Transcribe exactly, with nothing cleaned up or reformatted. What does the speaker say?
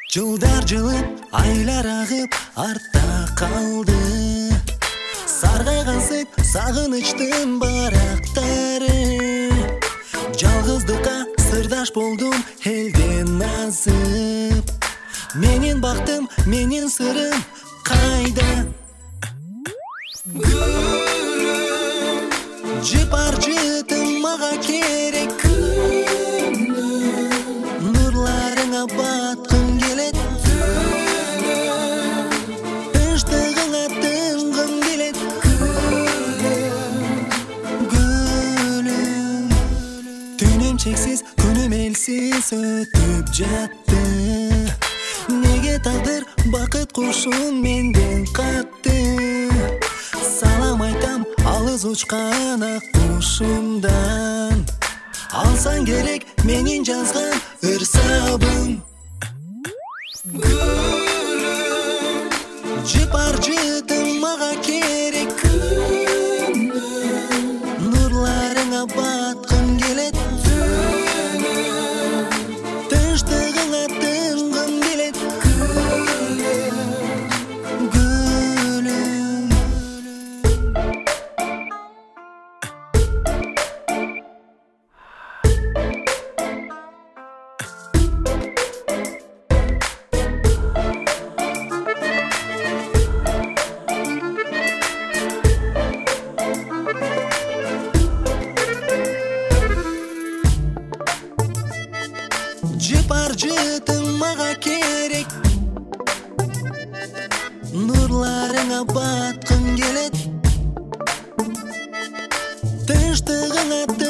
Жылдар жылып, айлар ағып, артта қалды. Сарғайғансып, сағыныштың барақтары. Жалғыздыққа сырдаш болдым, елден азып. Менен бақтым, менен сырым қайда? Гүлім, жыпар жытым маға керек. Нұрларыңа батқым келет. Тыныштығыңа тынғым келет. Гүлім, түнем чексіз, күнім елсіз өтіп жатты. Неге тағдыр бақыт құшын менден қатты? Салам айтам алыс ұшқан ақ құшымдан. Алсаң керек менен жазған ырсабым. Гүлім, жыпар жытым маға керек. Нұрларыңа батқым келет. Тыныштығыңа тынғым келет. Гүлім. Жыпар жытым маға керек. Нұрларыңа батқым келет. Тыныштығыңа